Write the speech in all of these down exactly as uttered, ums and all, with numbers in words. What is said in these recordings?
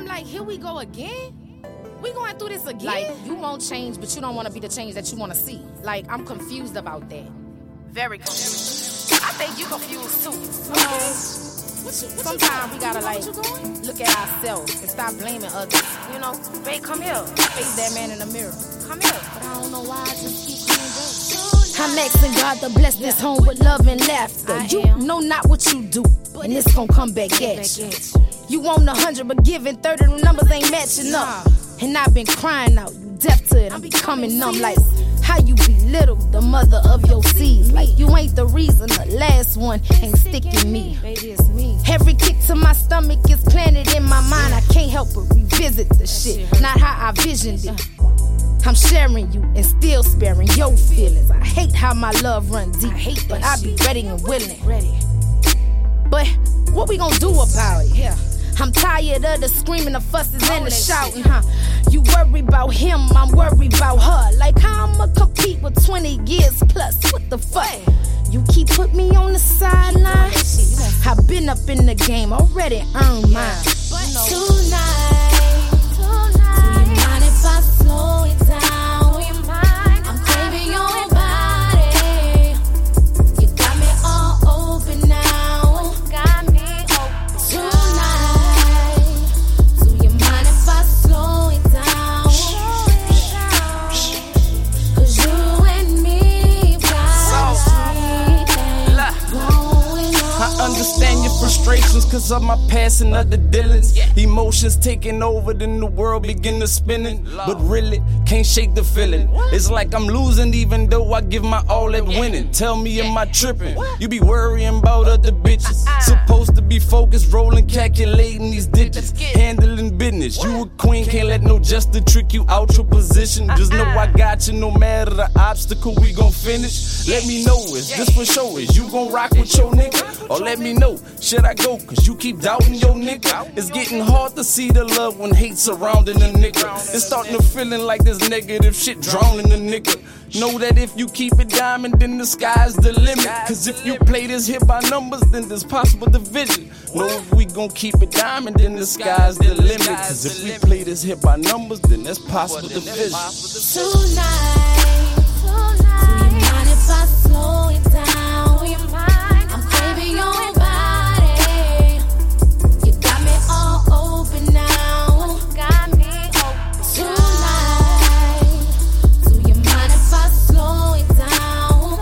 I'm like, here we go again? We going through this again? Like, you won't change, but you don't want to be the change that you want to see. Like, I'm confused about that. Very confused. I think you confused, too. Okay. What you, what Sometimes we gotta, like, look at ourselves and stop blaming others. You know? Babe, come here. Face that man in the mirror. Come here. But I don't know why I just keep coming back. I'm asking God to bless this home with love and laughter. I you am. know not what you do, and it's gonna come back come at back you. At you. You want a hundred, but giving thirty, the numbers ain't matching up. And I've been crying out, you deaf to it, I'm becoming numb. Like, how you belittle the mother of your seeds. Like, you ain't the reason the last one ain't sticking me. Baby, it's me. Every kick to my stomach is planted in my mind. I can't help but revisit the shit, not how I visioned it. I'm sharing you and still sparing your feelings. I hate how my love runs deep, I hate but I be ready and willing. Ready. But what we gonna do about it? Yeah. I'm tired of the screaming, the fusses, and the shouting, huh? You worry about him, I'm worried about her. Like how I'ma compete with twenty years plus, what the fuck? You keep put me on the sideline. I've been up in the game, already earned mine. Tonight, tonight, do you mind if I slow it down? Will you mind? I'm craving your body. You got me all open now. Got me open tonight. Do you mind if I slow it down? Cause you and me got a street thing going on. I understand your frustrations cause of my past and other dealings. Emotions taking over, then the world begin to spinning. But really, can't shake the feeling. It's like I'm losing even though I give my all at winning. Tell me, am I tripping? You be worrying about other bitches. Supposed to be focused, rolling, calculating these digits. Handling business. You a queen, can't let no jester trick you out your position. Just know I got you no matter the obstacle, we gon' finish. Let me know, is this for sure? Is you gon' rock with your nigga? Or let me know, should I go? Cause you keep doubting your nigga. It's getting hard to see the love when hate surrounding a nigga. It's starting to feeling like this negative shit drowning a nigga. Know that if you keep it diamond, then the sky's the limit. Cause if you play this here by numbers, then there's possible division. Know if we gon' keep it diamond, then the sky's the limit. Cause if we play this here by numbers, then there's possible division. Tonight, tonight, do you mind if I slow it down? Will you mind? I'm craving your body. You got me all open now. Got me open tonight. Do you mind if I slow it down?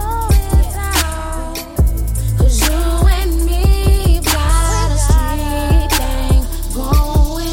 Cause you and me got a street thing going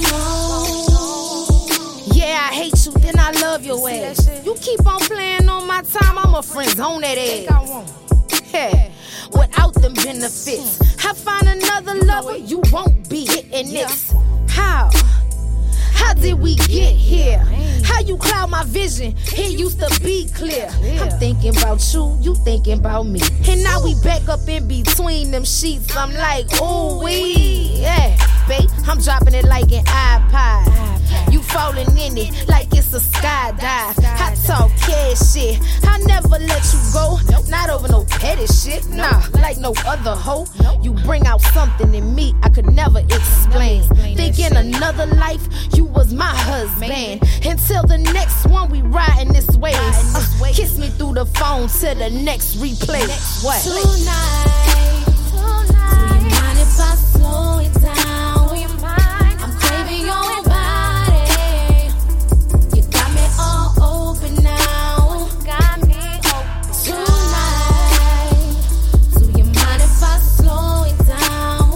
on. Yeah, I hate you, then I love your ass. You keep on playing on my time, I'm a friend zone that ass. Yeah, without them benefits, I find another lover, you won't be hitting this. How? How did we get here? How you cloud my vision? It used to be clear. I'm thinking about you, you thinking about me. And now we back up in between them sheets. I'm like, ooh wee, yeah. Babe, I'm dropping it like an iPod. You falling in it like it's a skydive. I talk cash shit, I never let you go. Not over no petty shit, nah, like no other hoe. You bring out something in me I could never explain. Think in another life, you was my husband. Until the next one, we riding this way. Uh, kiss me through the phone to the next replay. What? Tonight, tonight, do you mind if I slow it down? Will you mind? I'm craving your body. You got me all open now. Got me open tonight. Do you mind if I slow it down?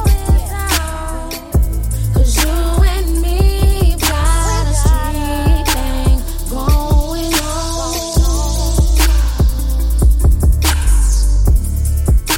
Cause you and me got a street thing going on.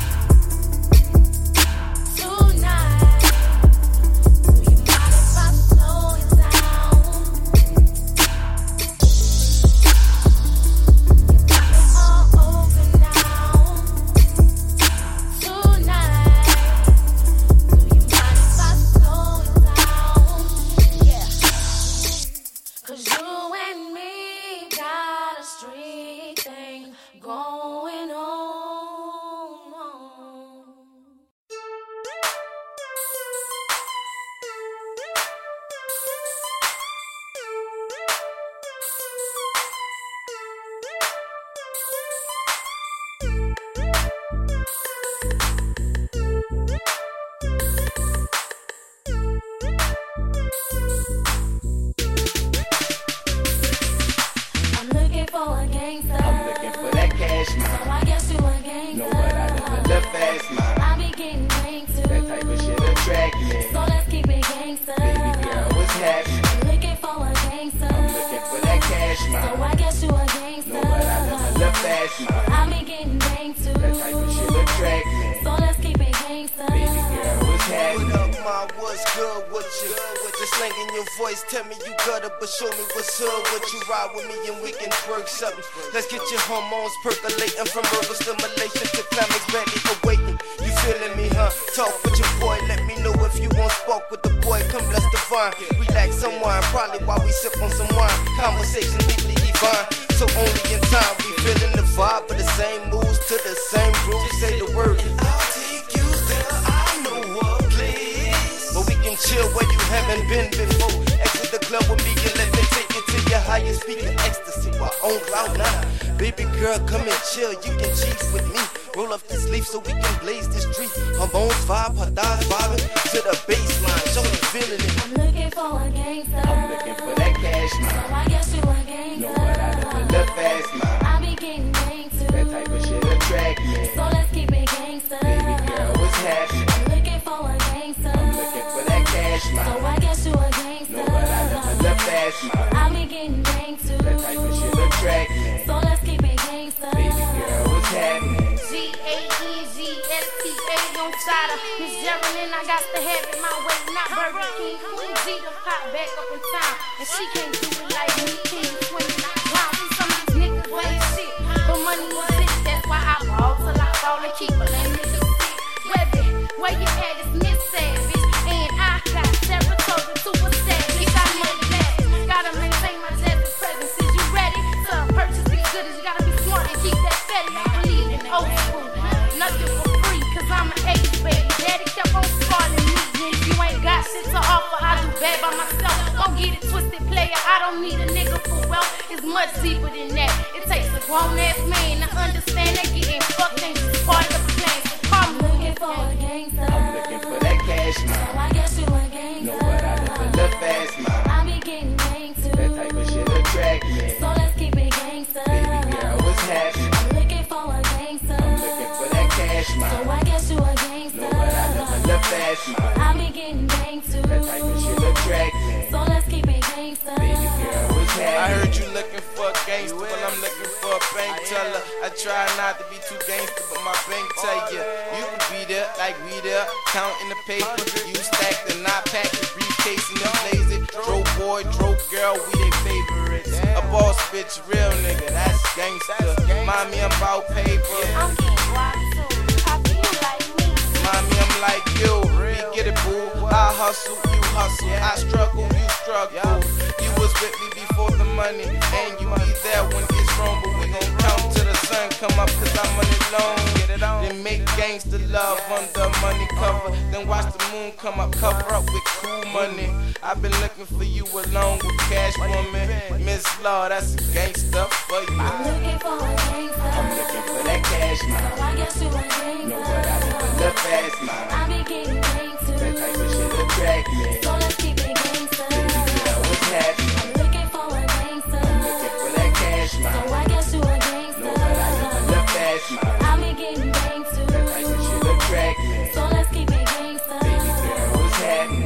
what's good with you? Just slanging your voice, tell me you gutter, but show me what's hood with you. Ride with me and we can twerk something. Let's get your hormones percolating from verbal stimulation to climax, ready awaiting. You feeling me, huh? Talk with your boy, let me know if you want spark with the boy. Come bless the vine, relax some wine, probably while we sip on some wine. Conversation deeply divine, so only in time we feeling the vibe of the same moves to the same groove. Say the word, I'll take you there. I know a place, but we can chill where you haven't been before. Exit the club with me and let me take you to your highest peak of ecstasy while on cloud nine. Baby girl, come and chill, you can cheat with me. Roll up this leaf so we can blaze this tree. Hormones vibe, her thighs vibing to the baseline. Show me feeling it. I'm looking for a gangster. I'm looking for that cash man. So I guess you a gangster. Know what I live a little fast man. I be getting gangster. That type of shit attract me. So let's keep it gangster. Baby girl, what's happening? I'm looking for a gangster. I'm looking for that cash man. So I guess you a gangster. Know what I live a little fast man. I be getting gangster. That type of shit attract me. So let's keep it gangster. Baby girl, what's happening? G A E G S T A on side of Miss Geraldine, I got to have it my way, not Burger King. Queen G to pop back up in town, and she can't do it like me. King swing, wow, see some of these niggas ain't shit, but money is it. That's why I ball till I fall and keep a lame niggas sick. Webby, where you at is Miss Savage, and I got Saratoga to a savage. I know that, gotta maintain my jazzy presence. Is you ready to purchase these goodies? You gotta be smart and keep that steady. I believe in old school. Nothing for free, cause I'm an age baby. Daddy kept on spoiling me. And if you ain't got shit to offer, I do bad by myself. Don't get it twisted, player. I don't need a nigga for wealth. It's much deeper than that. It takes a grown ass man to understand that getting fucked ain't just part of the plan. So call I'm me looking for a gangster. I'm looking for that cash So man. I guess you a gangster. Know what I live a little fast man. I be getting gangster. That type of shit attract me. So let's keep it gangster. Baby girl, what's happening? I'm looking for a gangster. I'm looking for that cash So man. I guess you a gangster. Know what I live a little fast man. I be getting gangster. That type of shit attract me. So let's keep it gangster. Baby girl, what's I happening? heard you looking for a gangster, well I'm looking for a bank teller. I try not to be too gangster, but my bank tell you, you can be there like we there, counting the paper. You stack the knot, pack the briefcase and then blaze it. Dro boy, dro girl, we they favorites. A boss bitch, real nigga, that's gangster. Mommy, I'm about paper. I'm getting wild too. I feel like me. Mommy, I'm like you. We get it, boo. I hustle, you hustle. I struggle, you struggle. You was with me before the money, and you be there when it's wrong. But we gon' count till the sun come up, cause I'm on it long. Then make gangsta love under money cover. Then watch the moon come up, cover up with cool money. I've been looking for you alone with cash woman. Miss Law, that's gangsta for you. I'm looking for a gangster. I'm looking for that cash man. So I guess you a gangster. Know what I live a little fast man. I be getting gangster. That type of shit attract me. So let's keep it gangster. Baby girl, what's happening? I'm looking for a gangster. Looking for that cash man. So I guess you a gangster. Know what I live a little fast man. I be getting gangster. That type of shit attract me. So let's keep it gangster. Baby girl, what's happening?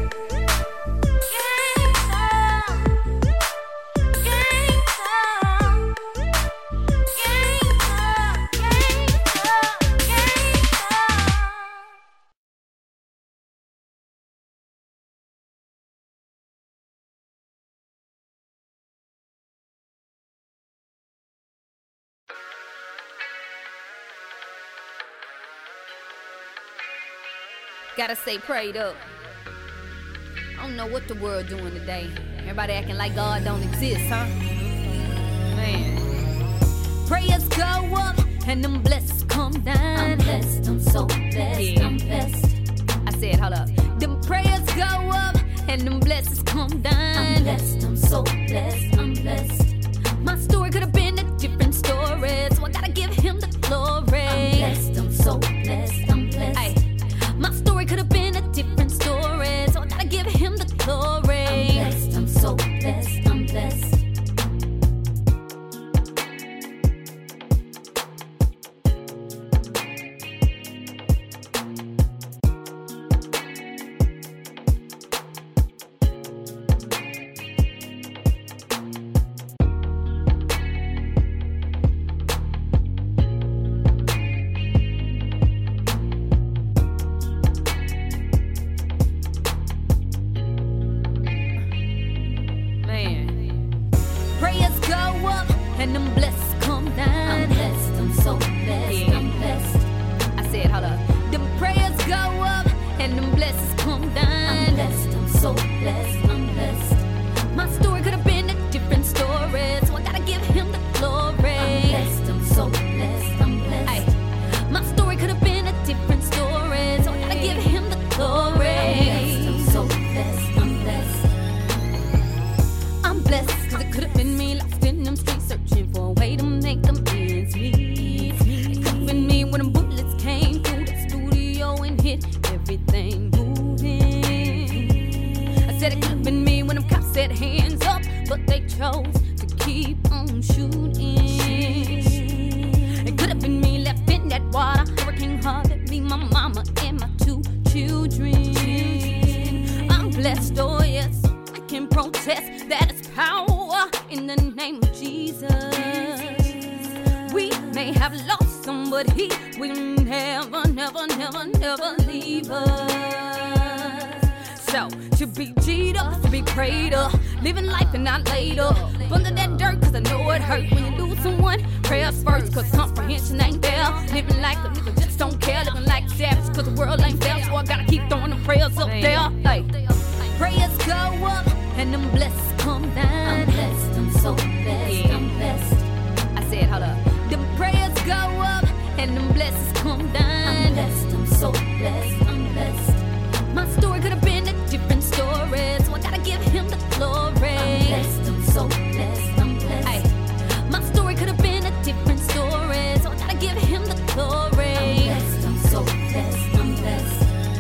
Gotta stay prayed up. I don't know what the world doing today. Everybody acting like God don't exist, huh? Man. Prayers go up and them blessings come down. I'm blessed, I'm so blessed, Yeah. I'm blessed. I said, hold up. Them prayers go up and them blessings come down. I'm blessed, I'm so blessed, I'm blessed. My story could have been a different story, so I gotta give him the glory. I'm blessed, I'm so blessed, I'm blessed. Ay, my story could have been a different story, so I gotta give him the glory. I'm blessed, I'm so blessed, I'm blessed. when the bullets came through the studio and hit everything moving. I said it could have been me when them cops said hands up, but they chose to keep on shooting. It could have been me left in that water, Hurricane Harvey, me, my mama, and my two children. I'm blessed, oh yes, I can protest. That is power in the name of Jesus. We may have lost some, but he will never, never, never, never leave us. So, to be G'd up, to be prayed up, living life and not laid up. Under that dirt, cause I know it hurt when you lose someone. Prayers first, cause comprehension ain't there. Living like a nigga just don't care. Living like savage, cause the world ain't fair. So I gotta keep throwing them prayers up there. Hey. Prayers go up, and them blessings come down. I'm blessed, I'm so blessed, Yeah. I'm blessed. I said, hold up. Them prayers go up, and them blessings come down. I'm blessed, I'm so blessed, I'm blessed. My story could have been a different story, so I gotta give him the glory. I'm blessed, I'm so blessed, I'm blessed. Ay, my story could have been a different story, so I gotta give him the glory. I'm blessed, I'm so blessed, I'm blessed.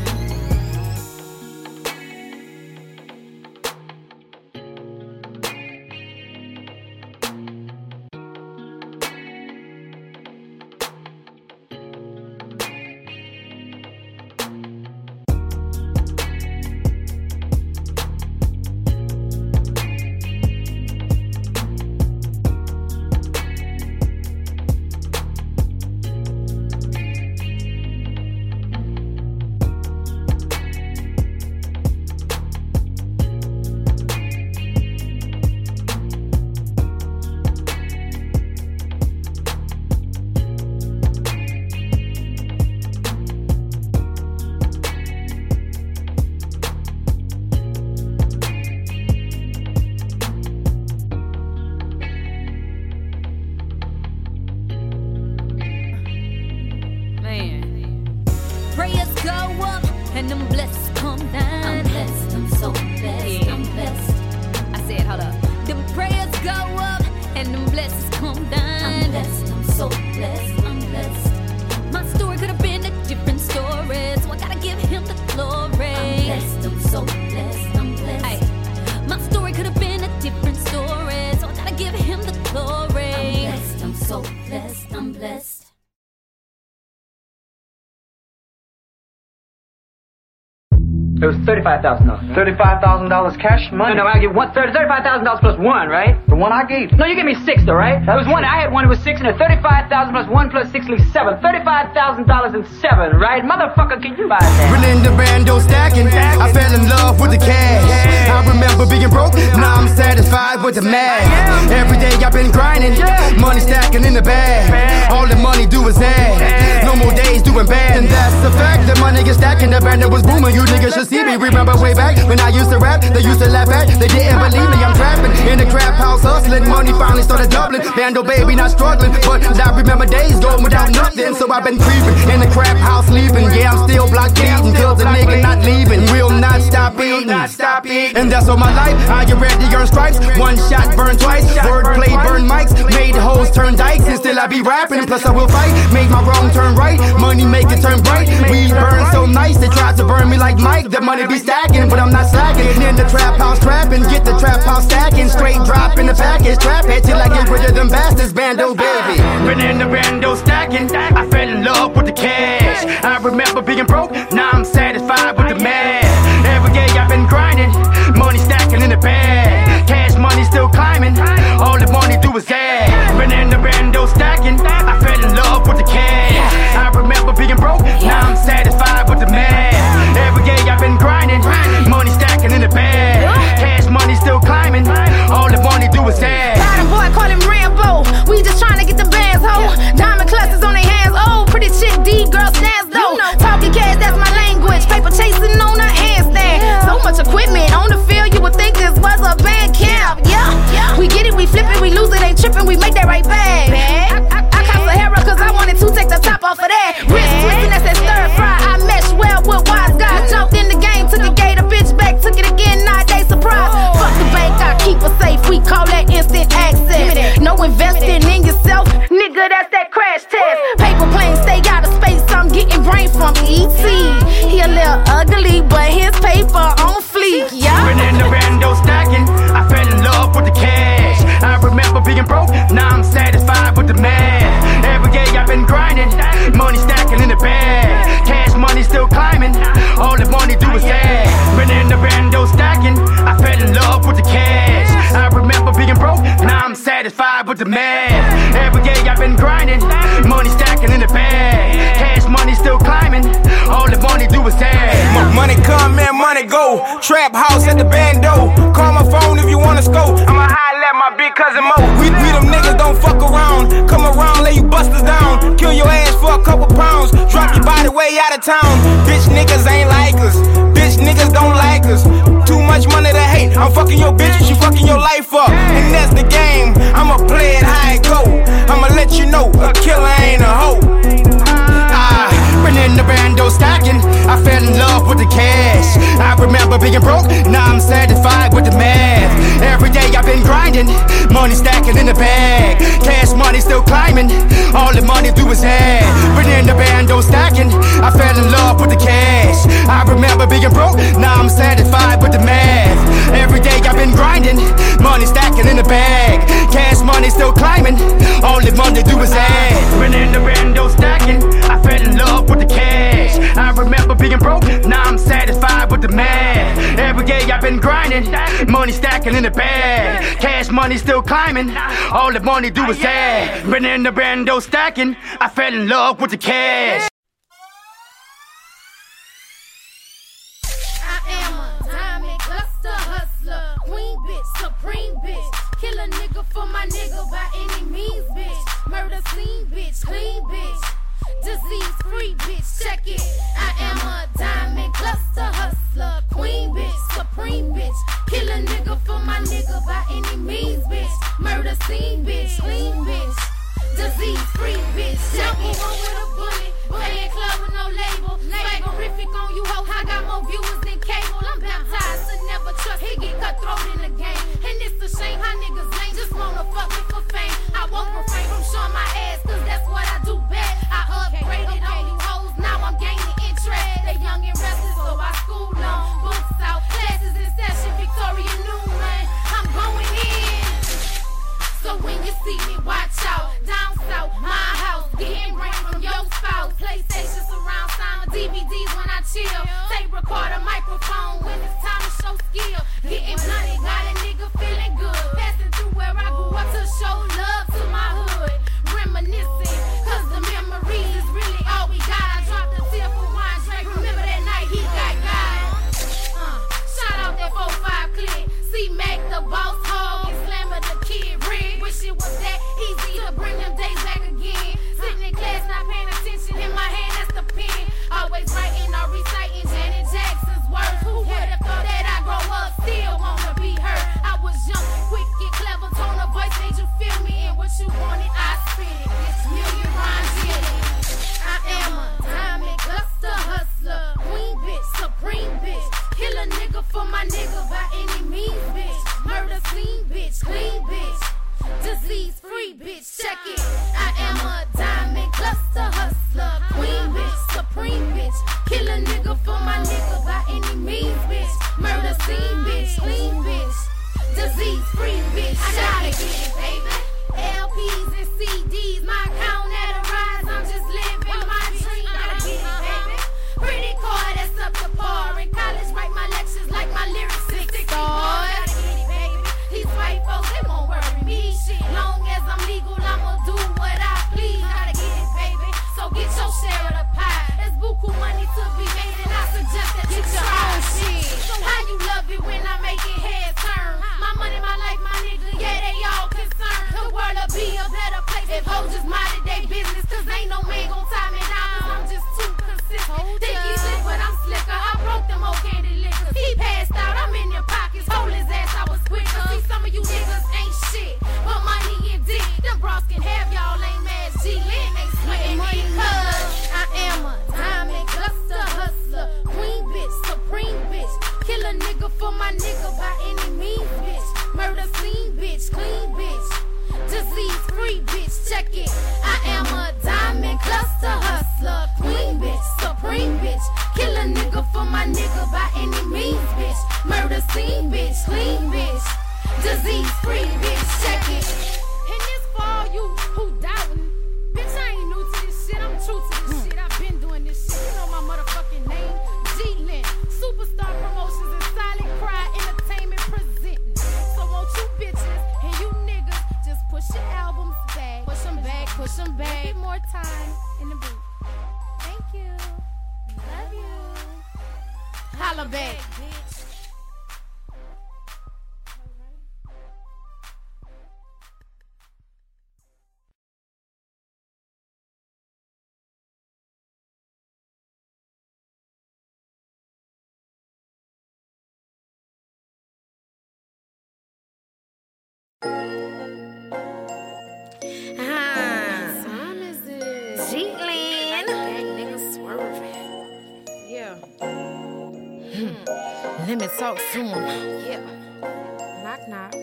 Man. Prayers go up, and them blessings come down. I'm blessed, I'm so blessed, Yeah. I'm blessed. I said, hold up. Them prayers go up, and them blessings come down. I'm blessed, I'm so blessed, I'm blessed. My story could have been a different story, so I gotta give him the glory. I'm blessed, I'm so blessed, I'm blessed. Ay, my story could have been a different story, so I gotta give him the glory. I'm blessed, I'm so blessed, I'm blessed. It was thirty-five thousand dollars. Thirty-five thousand dollars cash money. No, no, I give one thirty, thirty-five thousand dollars plus one, right? The one I gave. No, you gave me six, though, right? That was one. I had one. It was six, and a thirty-five thousand plus one plus six leaves seven. Thirty-five thousand dollars and seven, right? Motherfucker, can you buy that? Been the bando stacking. I fell in love with the cash. I remember being broke. Now I'm satisfied with the math. Every day I've been grinding. Money stacking in the bag. All the money do is add. No more days doing bad. And that's the fact. The money is stacking. The band that was booming. You niggas should see me. Remember way back when I used to rap. They used to laugh at. They didn't believe me. I'm trapping in the crap house hustling. Money finally started doubling. Bando baby not struggling. But I remember days going without nothing. So I've been creeping in the crap house sleeping. Yeah, I'm still block eating. Cause the nigga not leaving. Will not stop eating. And that's all my life. I get ready to earn stripes. One shot burn twice. Wordplay burn mics. Made hoes turn dykes. And still I be rapping. Plus I will fight. Make my wrong turn right. Money make it turn bright. We burn so nice. They tried to burn me like Mike. The money be stacking. But I'm not slacking. In the trap house trapping. Get the trap house stacking. Straight drop in the package. Trap it till I get rid of them bastards. Bando baby. Been in the bando stacking. I fell in love with the cash. I remember being broke. Now I'm satisfied with the math. Every day I've been grinding. Money stacking in the bag. Cash money still climbing. All the money do is add. Been in the bando stacking. I fell in love with the cash. I remember being broke. Now I'm satisfied with the math. Every day I've been grinding. Money stacking in the bag. Cash money still climbing. All the money do is add. Got a boy, call him Rambo. We just trying to get the bands, ho. Diamond clusters on their hands. Oh, pretty chick, D girl stands though. Talking cash, that's my the math. Every day I've been grinding, money stacking in the bag. Cash money still climbing, all the money do is add. Money come and money go, trap house at the bando. Call my phone if you wanna scope. I'ma holler at my big cousin Mo. We, we them niggas don't fuck around. Come around, lay you busters down. Kill your ass for a couple pounds. Drop your body way out of town. Bitch niggas ain't like us. Bitch niggas don't like us. Too much money to hate. I'm fucking your bitch, she fucking your life up. And that's the game. I'ma play it how it go. I'ma let you know a killer ain't a hoe. Been in the bando stacking, I fell in love with the cash. I remember being broke, now I'm satisfied with the math. Every day I've been grinding, money stacking in the bag. Cash money still climbing, all the money do is add. Been in the bando stacking, I fell in love with the cash. I remember being broke, now I'm satisfied with the math. Every day I've been grinding, money stacking in the bag. Cash money still climbing, all the money do is add. Been in the bando stacking, I fell in love with the cash. I remember being broke, now I'm satisfied with the math. Every day I've been grinding, money stacking in the bag. Cash money still climbing, all the money do is add. Been in the bando stacking, I fell in love with the cash. I am a diamond cluster hustler, queen bitch, supreme bitch. Kill a nigga for my nigga by any means, bitch. Murder scene, bitch, clean bitch. Disease free, bitch, check it. I am a diamond cluster hustler, queen bitch, supreme bitch. Kill a nigga for my nigga by any means, bitch. Murder scene, bitch, clean bitch. Disease free, bitch, check it. One with a bullet, playing club with no label. Swaggerific on you, ho, I got more viewers than cable. I'm baptized to never trust, he get cutthroat in the game. And it's a shame how niggas lame, just wanna fuck me for fame. I won't refrain from showing my ass, cause that's what I do best. I upgraded on you hoes, now I'm gaining interest. They young and restless, so I school on. Books out, classes in session, Victoria Newman. I'm going in. So when you see me, watch out. Down south, my house, getting rain from your spouse. PlayStation surround sound, D V Ds when I chill. Tape recorder, microphone when it's time to show skill. Getting money, got a nigga feeling good. Passing through where I grew up to show love to my hood. Reminiscing, cause the memories is really all we got. I dropped a tear for wine drink. Remember that night he got God. Uh, shout out that four five click. C-Mac the boss hog and Slammer the kid rig. Wish it was that easy to bring them days back again. Sitting in class not paying attention, in my hand that's the pen. Always writing or reciting Janet Jackson's words. Who would've thought that I grow up still wanna be heard? I was young, quick and clever, tone of voice made you feel me. And what you wanted, I spit it. It's million rhymes in it. I am a diamond cluster hustler, queen bitch, supreme bitch. Kill a nigga for my nigga by any means, bitch. Murder scene, bitch, clean bitch. Disease free, bitch, check it. I am a diamond cluster hustler, queen bitch, supreme bitch. Kill a nigga for my nigga by any means, bitch. Murder scene, bitch, clean bitch. Disease free, bitch, I gotta get it, baby. L Ps and C Ds, my account at a rise. I'm just living my dream. Gotta get it, baby. Pretty car that's up to par. In college, write my lectures like my lyrics six stars. Gotta get it, baby. These white folks, they won't worry me. Shit, long as I'm legal, I'ma do what I please. Gotta get it, baby. So get your share of the pie. There's buku money to be made, and I suggest that you try shit. So how you love it when I make it head turn? My money, my life, my nigga, yeah, they all concerned. The world'll be a better place if hoes just minded their business. Cause ain't no man gon' tie me down, cause I'm just too consistent. Think he slick, but I'm slicker. I broke them old candy liquors. He passed out, I'm in your pockets. Hold his ass, I was quicker. See, some of you niggas ain't shit, but money and dick. Them bras can have y'all lame ass G-Lin. Ain't sweating me, cause I am a diamond cluster hustler, queen bitch, supreme bitch. Kill a nigga for my nigga by any means, bitch. Murder scene, bitch, clean bitch. Disease free, bitch, check it. I am a diamond cluster hustler. Holla back, bitch. Let me talk to him. Yeah. Knock, knock.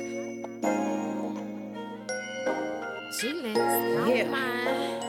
G-Links, don't Yeah. mind.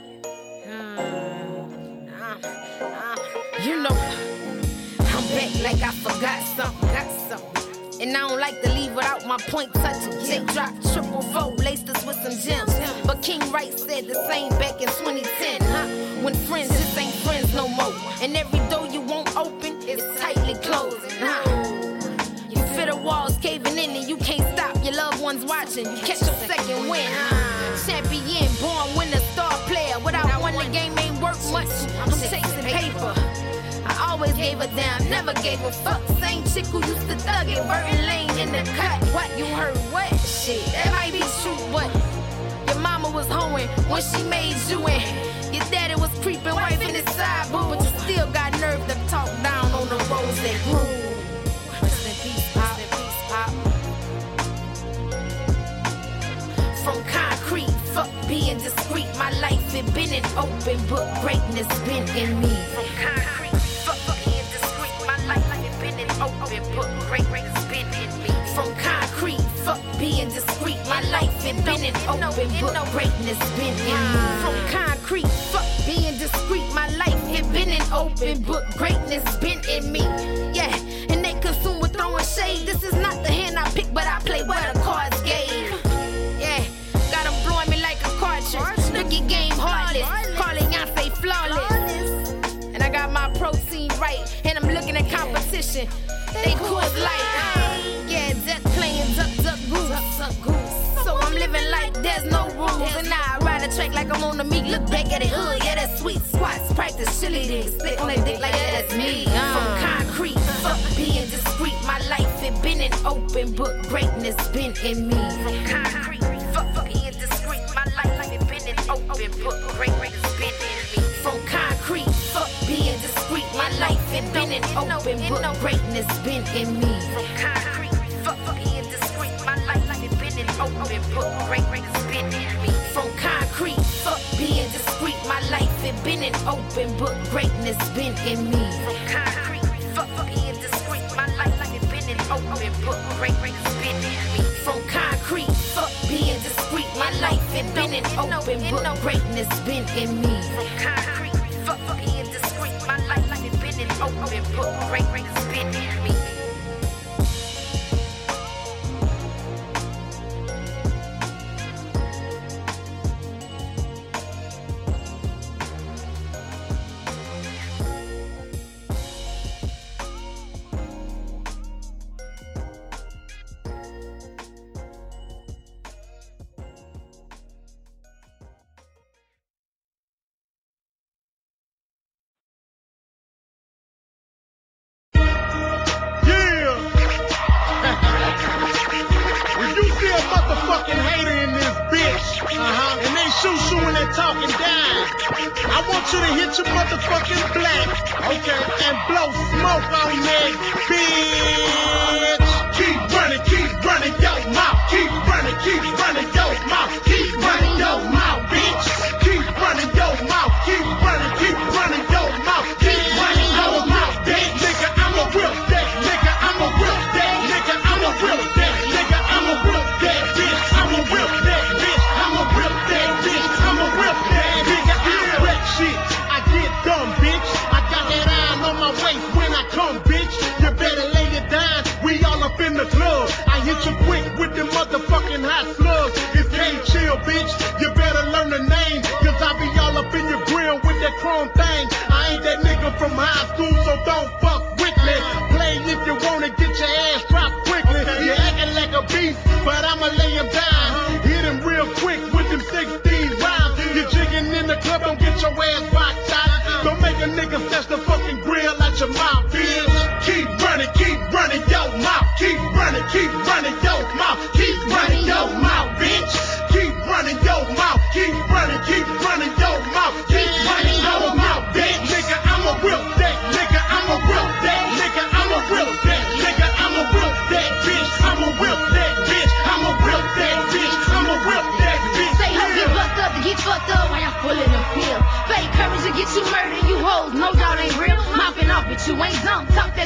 Hmm. Uh, uh. You know, I'm back like I forgot something, got something. And I don't like to leave without my point touching. J drop, triple four, laced us with some gems. But King Wright said the same back in twenty ten, huh? When friends just ain't friends no more. And every door you won't open is tightly closed, huh? You feel the walls caving in and you can't stop. Your loved ones watching, you catch your second win, huh? Champion, born winner, star player. Without one, the game ain't worth much. I'm chasing paper. I always gave a damn, never gave a fuck. Same chick who used to thug it, Burton Lane in the cut. What, you heard what? Shit, that might be true, but your mama was hoeing when she made you in. Your daddy was creeping, wife in his side, boo. But you still got nerve to talk down on the roads that grew. Rest in peace, pop. Rest in peace, pop. From concrete, fuck being discreet. My life it been an open book, greatness been in me. From concrete, fuck being discreet. My life it been an open book, greatness been in me. From concrete, fuck being discreet. My life it been an open book, greatness been in me. From concrete, fuck being discreet. My life it been an open book, greatness been in me. Yeah, and they consume with throwing shade. This is not the hand I pick, but I play where the cards gave. Yeah, got them blowing me like a cartridge. Look your game heartless, calling I say flawless. And I got my protein right, and I'm looking at competition. They Coors Light, uh, yeah, duck playing duck, duck, goose. So I'm living like there's no rules. And now I ride a track like I'm on the meat. Look back at it, hood, yeah, that's sweet. Squats, practice, chili dicks, spit on that dick like yeah, that's me. From concrete, fuck being discreet. My life it been an open book, greatness been in me. From concrete, fuck being discreet. My life it been an open book, greatness been in me. From concrete, fuck being discreet. My life it been an open book, greatness been in me. From concrete, fuck being discreet. My life it been an open book, greatness been in me. From concrete, fuck being discreet. My life it been an open book, greatness been in me. From concrete, fuck being discreet. My life it been an open book, greatness been in me. From concrete, fuck being discreet. My life it been an open book, greatness been in me. From concrete, fuck being discreet. My life it been an open book, greatness been in me. Motherfucking hater in this bitch, uh-huh. And they shoo-shoo when they talking down. I want you to hit your motherfucking black, okay, and blow smoke on that bitch. Keep running, keep running your mouth. Keep running, keep running your mouth. Keep running your mouth, bitch. Keep running your mouth. Keep running, keep running your mouth. Keep running your mouth, bitch. Nigga, I'ma whip that. Nigga, I'ma whip that. Nigga, I'ma whip that. Nigga, I'ma whip that. I'ma whip that bitch, I'ma whip that bitch, I'ma whip that nigga, I wreck shit, I get dumb bitch, I got that iron on my waist when I come bitch, you better lay it down, we all up in the club, I hit you quick with the motherfucking hot slugs, it's can't chill bitch, you better learn the name, cause I be all up in your grill with that chrome thing, I ain't that nigga from high school so don't fuck with me, play if you wanna get your ass dropped quickly, you acting like a beast, but I'ma lay him down. Hit him real quick with them sixteen rounds. You jigging in the club, don't get your ass boxed out. Don't make a nigga touch the fucking grill out your mouth, bitch. Keep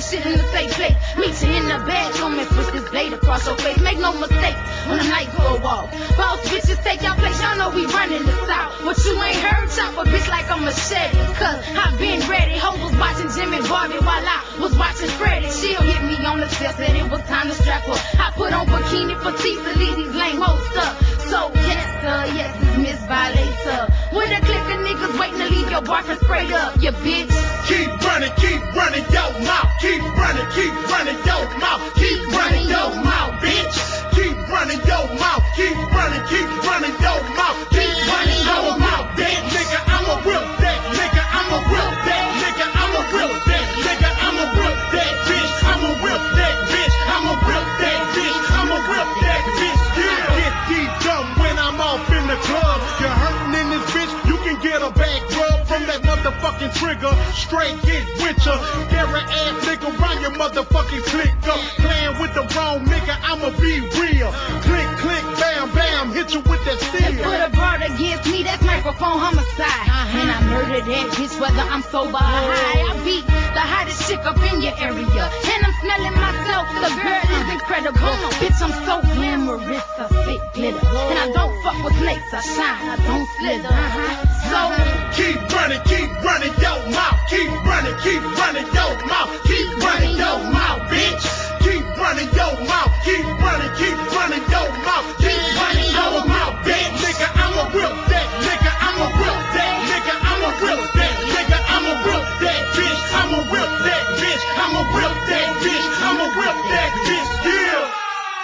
that shit in the safe place. Meet you in the bedroom and switch this blade across your face. Make no mistake, when the night go off, boss bitches take your place. Y'all know we running the south. What you ain't heard, chop a bitch like a machete. Cause I been ready. Hoes was watching Jim and Barbie while I was watching Freddy. She'll hit me on the chest, said it was time to strap up. I put on bikini petite to leave these lame hoes up. So yes sir, yes it's Miss Violator. With a clique of niggas waiting to leave your boyfriend sprayed up, you bitch. Keep running, keep running your mouth. Keep running, keep running your mouth. Keep running your mouth, bitch. Keep running your mouth. Keep running, keep running your mouth. Keep running your mouth, bitch. Nigga, I'ma whip that. Nigga, I'ma whip that. Nigga, I'ma whip that. Nigga, I'ma whip that bitch. I'ma whip that bitch. I'ma whip that bitch. I'ma whip that bitch. Yeah. I get deep dumb when I'm off in the club. You're hurting in this bitch. You can get a back rub from that motherfucking trigger. Straight get with ya. Scary ass nigga, run your motherfucking click up. Playing with the wrong nigga, I'ma be real. Click, click, bam, bam, hit you with that steel. And put a broad against me, that's microphone homicide. Uh-huh. And I murder that bitch whether I'm sober or high. I beat the hottest chick up in your area. And I'm smelling myself, the girl is incredible. Bitch, I'm so glamorous, I spit glitter. And I don't fuck with snakes, I shine, I don't slither. Uh-huh. So keep running, keep running your mouth. Keep running, keep running your mouth. Keep running your mouth, bitch. Keep running your mouth. Keep running, keep running your mouth. Keep running your mouth, bitch. Nigga, I'ma whip that. Nigga, I'ma whip that. Nigga, I'ma whip that. Nigga, I'ma whip that bitch. I'ma whip that bitch. I'ma whip that bitch. I'ma whip that bitch. Yeah.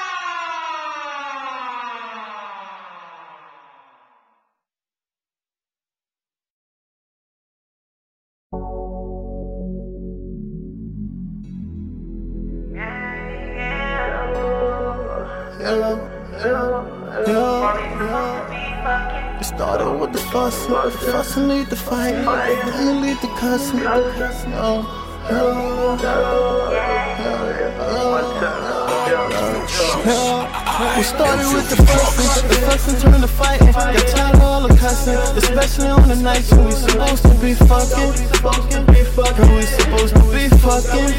Hello, hello, hello, hello. It started with the fussing, the fussing lead the fight, then it lead the cussing. No, hello, hello, hello. We started with the fussing, the fussing turned to fighting. Got tired of all the cussing, especially on the nights when we supposed to be fucking. Girl, we supposed to be fucking.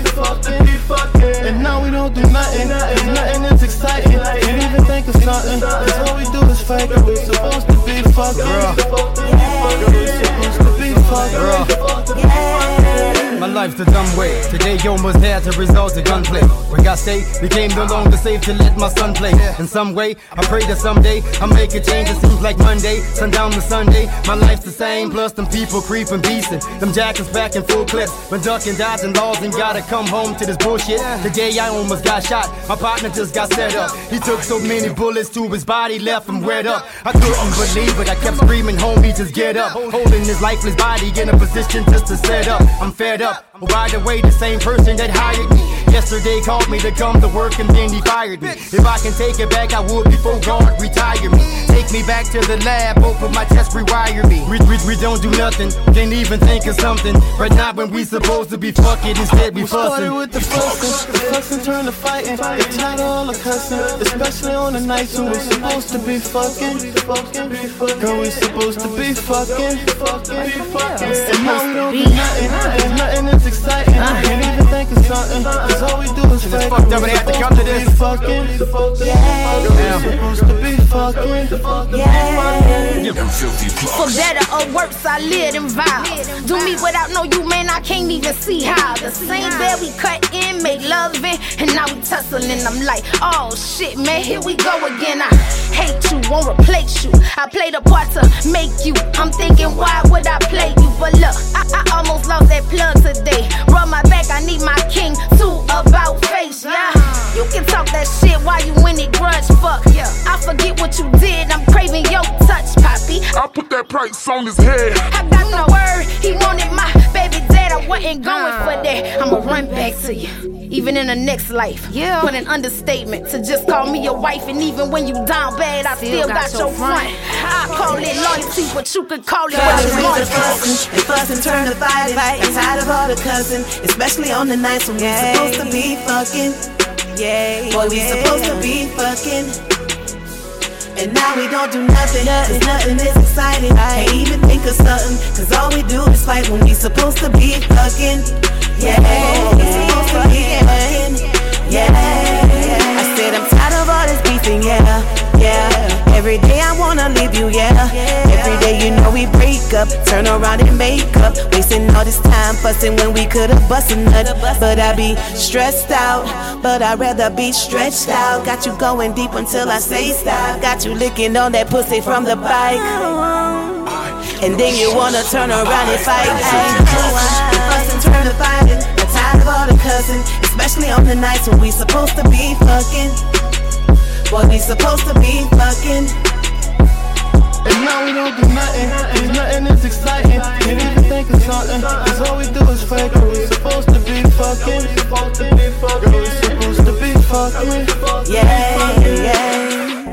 And now we don't do nothing, cause nothing is exciting. Can't even think of something, cause all we do is fight. Girl, we supposed to be fucking. Girl, we supposed to be fucking. My life's a dumb way. Today you almost had to resort to gunplay. When God stayed, became no longer safe to let my son play. In some way, I pray that someday I'll make a change. It seems like Monday, sundown to Sunday. My life's the same, plus them people creeping, beastin'. Them jackets back in full clips. Been ducking, dodging laws and gotta come home to this bullshit. Today I almost got shot. My partner just got set up. He took so many bullets to his body, left him red up. I couldn't believe it. I kept screaming, homie, just get up. Holding his lifeless body in a position just to set up. I'm fed up. By the way, the same person that hired me yesterday called me to come to work and then he fired me. If I can take it back, I would before God retire me. Take me back to the lab, open my chest, rewire me. We, we, we don't do nothing, can't even think of something. Right now when we supposed to be fucking, instead we fussing. We started with the fussing, the fussing turned to fighting. Got tired of all the cussing, especially on the nights when we supposed to be fucking. Girl, we supposed to be fucking. And now we don't do nothing, and nothing is exciting. Can't even think of something, cause all we do is fight. It's fucked up and they have to come to this. Fucking. Yeah. Supposed to be fucking. Yeah. For better or worse, I lived in vows. Do me without no you, man, I can't even see how. The same bed we cut in, made love in, and now we tussling. I'm like, oh shit, man, here we go again. I hate you, won't replace you. I played a part to make you. I'm thinking, why would I play you? But look, I, I almost lost that plug today. Rub my back, I need my king to about face, yeah. You can talk that shit while you in it, grudge fuck. Yeah. I forget what you did, I'm craving your touch, Poppy. I put that price on his head. I got the word, he wanted my baby dad. I wasn't going for that. I'ma run back to you, even in the next life. Yeah. Put an understatement to just call me your wife, and even when you down bad, I still, still got, got your front. I call it loyalty, but you could call it what you want. They fuss and turn to fighting. I'm tired of all the cussing, especially on the nights when we yeah. supposed to be fucking. Yeah, boy, we yeah. supposed to be fucking. And now we don't do nothing, cause nothing is exciting. Can't even think of something, cause all we do is fight when we supposed to be fucking. Yeah, we supposed to be fucking. Yeah, I said I'm tired of all this beefing, yeah, yeah. Every day I wanna leave you, yeah. Every day you know we break up, turn around and make up. Wasting all this time fussing when we could've busted nut. But I be stressed out, but I'd rather be stretched out. Got you going deep until I say stop. Got you licking on that pussy from the bike. And then you wanna turn around and fight. We fuss and turn to fighting. I'm tired of all the cussing, especially on the nights when we supposed to be fucking. Boy, we supposed to be fucking. And now we don't do nothing, cause nothing is exciting. Can't even think of something, cause all we do is fake. Girl, we supposed to be fucking. Girl, we supposed to be fucking. Yeah, yeah.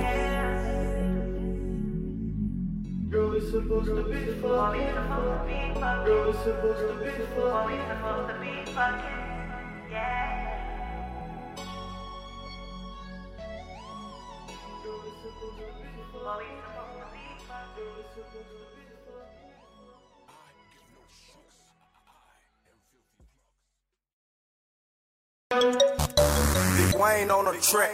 Girl, we supposed to be fucking. Girl, we supposed to be fucking. Yeah. Wayne on the track.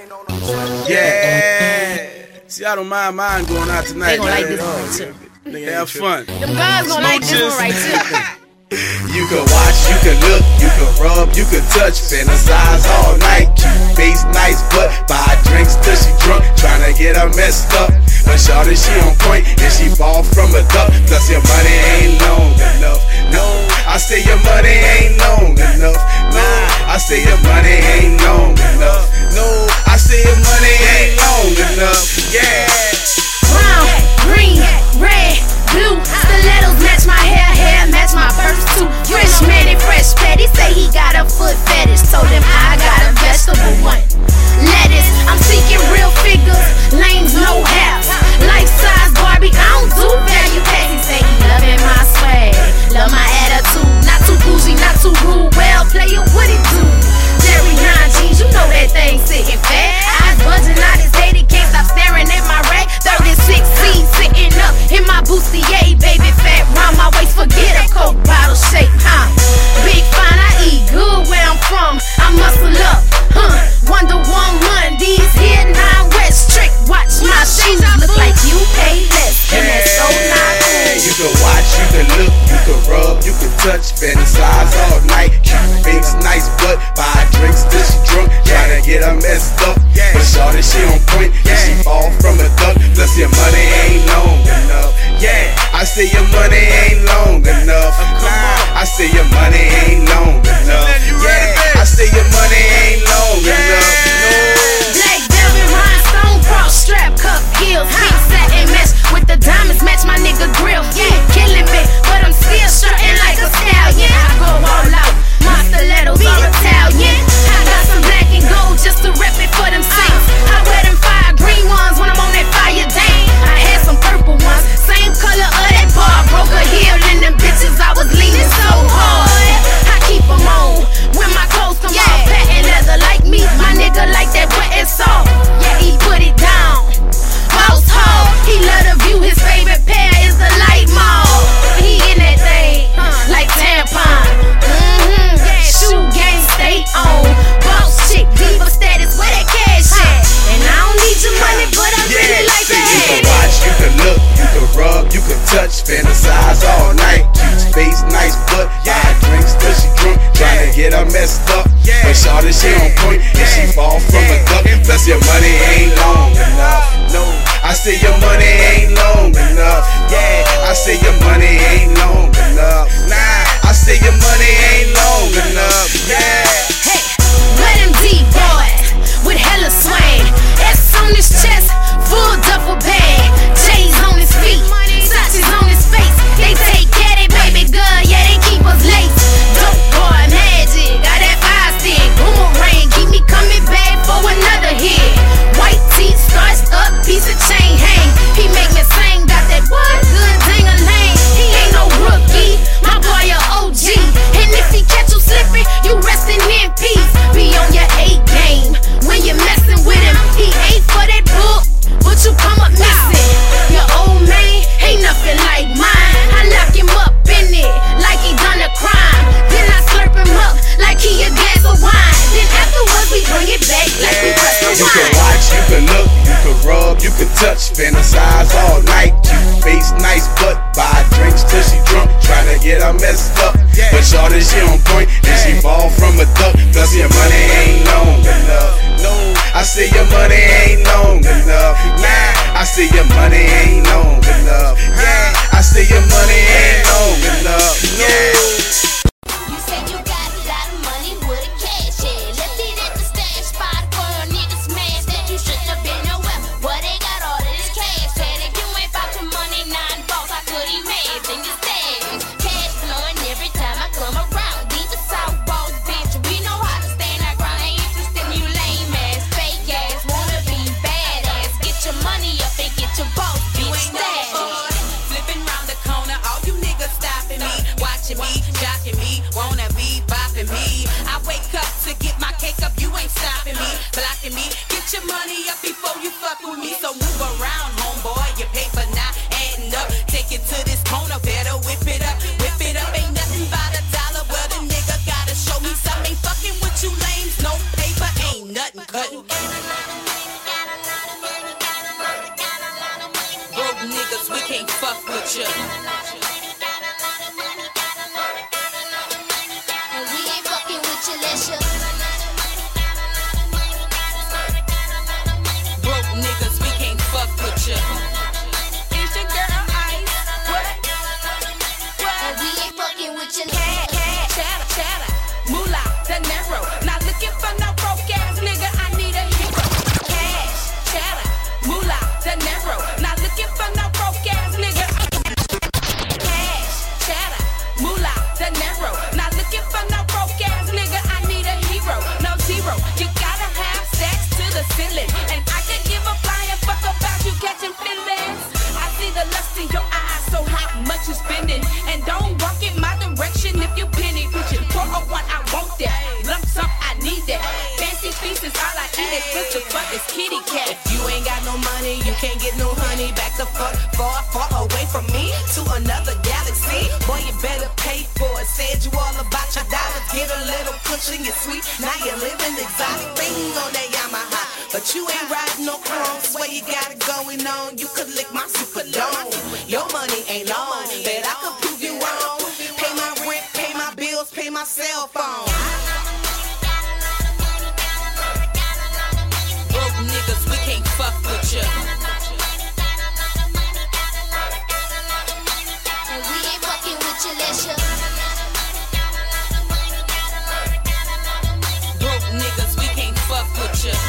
Yeah. See, I don't mind mine going out tonight. They gonna like this one too. Nigga, have fun. Them guys gonna like this one right too. You can watch, you can look, you can rub, you can touch, fantasize all night. Cute face, nice butt, buy drinks till she drunk, tryna get her messed up. But shorty, she on point, and she fall from a duck. Plus your money ain't long enough. No, I say your money ain't long enough. Nah, I say your money ain't long enough. No, I say your money ain't long enough. Yeah. Brown, green, red, blue, stilettos match my hair, hair match my purse too. Fresh man and fresh patty, say he got a foot fetish. Told him I got a vegetable one. Lettuce, I'm seeking real figures, lames no halves. Life size Barbie, I don't do value packs. He say he loving my swag, love my attitude. Not too bougie, not too rude. Well, player, what it do? Jerry nine jeans, you know that thing sitting fat. Eyes buzzing out his head, he can't stop staring at my rack. thirty-six C sitting up in my bustier, baby fat round my waist. Forget a Coke bottle shape, huh? Big fine, I eat good where I'm from. I muscle up, huh? Wonder Woman, these here nine West trick. Watch my shoes look like you pay less, and that's so not cool. You can watch, you can look, you can rub, you can touch, fantasize all night. Cute face, nice butt, buy drinks till she drunk, tryna get her messed up. But shorty, she on point, and she fall from a duck. Plus your money ain't long enough. Yeah, I say your money ain't long enough. Nah, I say your money ain't long enough. Yeah, I say your money ain't long enough. No. Black velvet rhinestone, cross strap, cup heels, pink satin mesh with the diamonds match my nigga grill. Yeah, killing me, but I'm still strutting like a stallion. I go all out, my stilettos are Italian. I got some black and gold just to rep it for them saints. I wear them fire green ones when I'm on that fire dang. I had some purple ones, same color of that bar. Broke a heel in them bitches, I was leaning so hard. I keep them on when my clothes come off. Patent leather like me, my nigga like that wet and soft. Yeah, he put it down. Boss hog, he love to view, his favorite pair is the light mall. He in that thing, like tampon. Mm-hmm, shoe game stay on. Boss chick, diva status, where that cash at? And I don't need your money, but I really like to have it. You can watch, you can look, you can rub, you can touch, fantasize all night. Cute face, nice butt, buy drinks till she drunk, tryna get her messed up. But shorty, she on point, and she fall from a duck. Plus your money ain't long enough. No, I say your money ain't long enough. Yeah, I say your money ain't long enough. Nah, I say your money ain't long enough. Yeah. Hey, let him deep boy with hella swing. S on his chest, full duffel bag. J's on his feet, Sashes on his face. They take care of they baby girl, yeah, they keep us late. Dope boy magic, got that fire stick. Boomerang, keep me coming back for another hit. White teeth starched up, piece of chain hang. He make me sing, got that boy good ding-a-lang. He ain't no rookie, my boy a O G. could touch, fantasize all night. Cute face, nice butt, buy drinks till she drunk, tryna get her messed up. But shorty, she on point, and she fall from a duck. Plus your money ain't long enough. No, I say your money ain't long enough. Nah, I say your money ain't long enough. Yeah, I say your money ain't long enough. No. You said you got a lot of money with a cash, yeah. Let's eat at the stash spot for a nigga smash that you shouldn't have been nowhere. But they got all of this cash, said if you ain't about your money, nine balls, I could imagine your stash. Cash flowing every time I come around. These the South Balls, bitch. We know how to stand our ground. Ain't interested in you lame ass, fake ass, wanna be badass. Get your money up and get your boss, bitch. Stash. Flipping round the corner, all you niggas stopping me, watching me, jocking me, wanna be bopping me. I wake up to get my cake up, you ain't stopping me, blocking me. Get your money up before you fuck with me. So move around, homeboy, your paper not adding up. Take it to this corner, better whip it up, whip it up. Ain't nothing but a dollar, well the nigga gotta show me something. Ain't fucking with you lames, no paper, ain't nothing cutting. Broke niggas, we can't fuck with you. And we ain't fucking with you, let's you. Broke niggas, we can't fuck with you. It's your girl Ice. What? What? And we ain't fucking with you. Cat, cat, chatter, chatter. Moolah, De Niro. Not looking for no broke ass nigga. I need a hero. Cash, chatter. Moolah, De Niro. Not looking for no broke ass nigga. Cash, chatter. Moolah, De Niro. Not looking for no broke ass nigga. I need a hero. No zero. You gotta have stacks to the ceiling. And I can give a flying fuck about you catching feelings. I see the lust in your eyes, so how much you spending? And don't walk in my direction if you penny pushing. Pour a one, I want that. Lump sum, I need that. Fancy pieces, all I eat expensive, but it's kitty cat. If you ain't got no money, you can't get no honey. Back the fuck far, far away from me to another galaxy. Boy, you better pay for it. Said you all about your dollars. Get a little cushion, you're sweet. Now you're living exotic. Ring on that Yamaha, but you ain't riding no chrome. Swear you got it going on. You could lick my super long. Your money ain't long. Bet I could prove you wrong. Pay my rent, pay my bills, pay my cell phone. Broke niggas, we can't fuck with you. And we ain't fucking with you, let's you. Broke niggas, we can't fuck with you.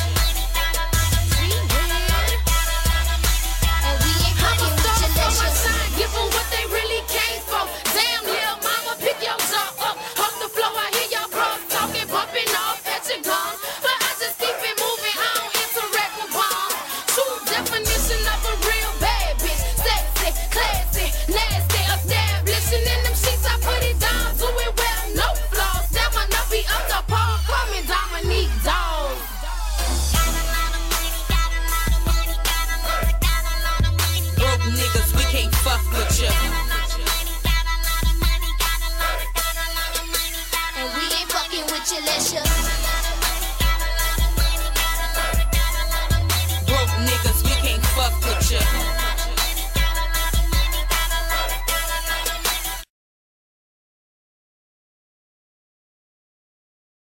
And we ain't fucking with you, let's you. Give them what they really came for. Damn, little mama, pick your jaw up. Off the floor, I hear y'all bros talking, bumping off at your gum. But I just keep it moving, I don't interact with bombs. True definition of a real bad bitch. Sexy, classy, nasty, establishing in them sheets. I put it down, do it well, no flaws. That one up be up the pole, call me Dominique Dawes. Broke niggas, we can't fuck with you. And we ain't fucking with you, let's you.